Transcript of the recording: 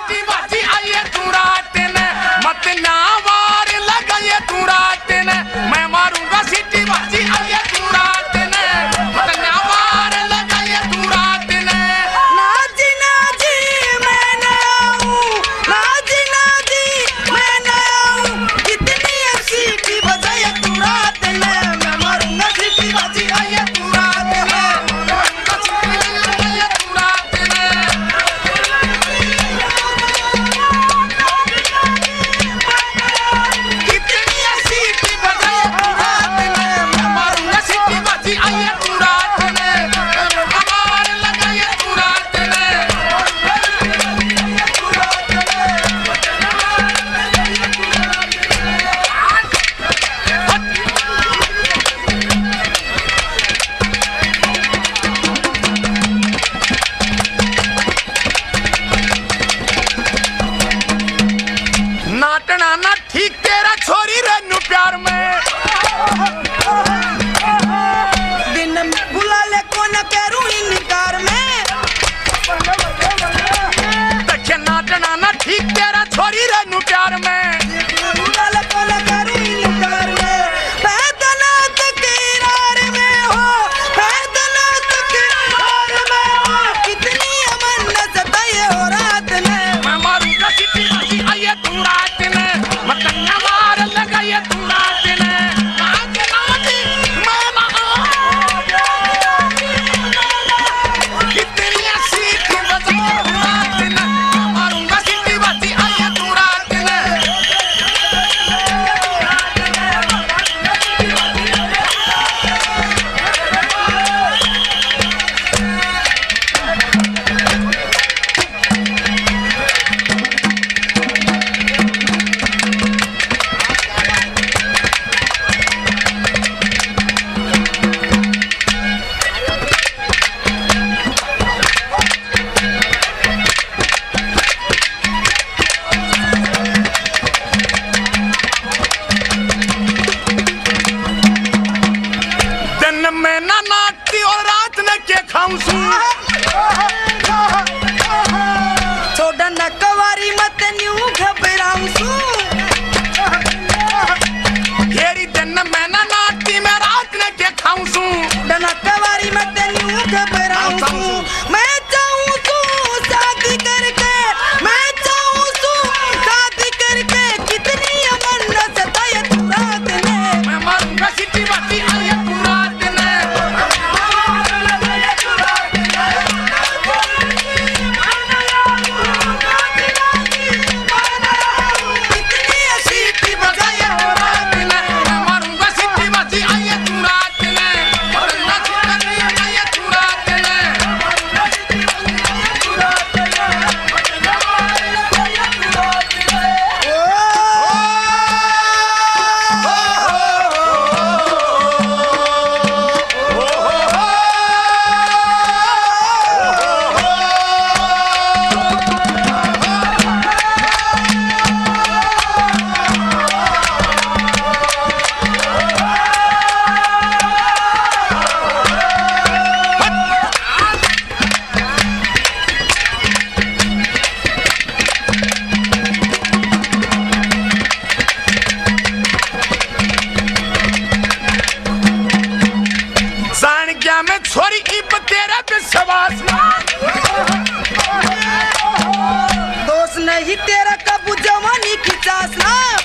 सीटी बाजी आइए तू रात ने मत ना वार लगाइए तू रात ने मैं मारूंगा सीटी बाजी आइए तू रात ने मत ना वार लगाइए तू रात ने ना जी मैं न आऊं ना जी मैं न आऊं कितनी सीटी बजाए तू रात ने मैं मारूंगा सीटी बाजी आइए तू रात ने नाटना ना ठीक तेरा छोरी रेनू प्यार में दिन बुला ले कौन करूं इनकार में देखे नाटना ना ठीक तेरा छोरी रेनू प्यार में बुला ले कौन करूं इनकार में पैदनात किरार में हो पैदनात किरार में हो कितनी अमन सताए हो रात में मैं मारूंगा सीटी बाजी आइए तू रात ने मत ना मार लगाइए तू रात ने कितनी सीटी बजाइए तू रात ने मारूंगा सीटी बाजी आइए तू रात ने दिन में ना नाचती और रात में के खाऊं छोड़ा न कवारी मत न्यू घबराऊं सू येरी दिन में ना नाचती मैं रात में के खाऊं डना कवारी मत न्यू घबराऊं सू मैं चाहूं तू शादी करके मैं चाहूं तू शादी करके कितनी अमन सताए तू रात में मैं मारूंगा सीटी बाजी आइए तू रात ने कितनी सीटी बजाइए तू रात ने मैं मारूंगा सीटी बाजी आइए तू रात ने मारूंगा सीटी बाजी आइए तू रात ने जान गया मैं छोरी इब तेरा विश्वास दोस्त नहीं तेरा कबू जवानी की चास ना